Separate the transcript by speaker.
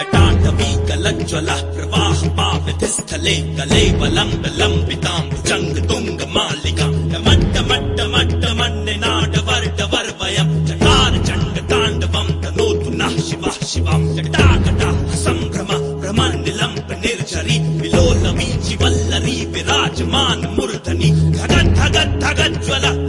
Speaker 1: जटाटवी कलज्ज्वलः प्रवाह पावितस्थले कलेवलम्बिताम् भुजङ्गतुङ्गमालिकाम् डमड्डमड्डमड्डमन्निनाडवर्डवर्वयम् चकार चण्डताण्डवम् तनोतु नः शिवः शिवम् जटाकटाः सम्भ्रम भ्रमन्निलम्ब निर्झरी विलोलवीचि वल्लरी विराजमान मूर्धनि धगद्धगद्धगज्ज्वलः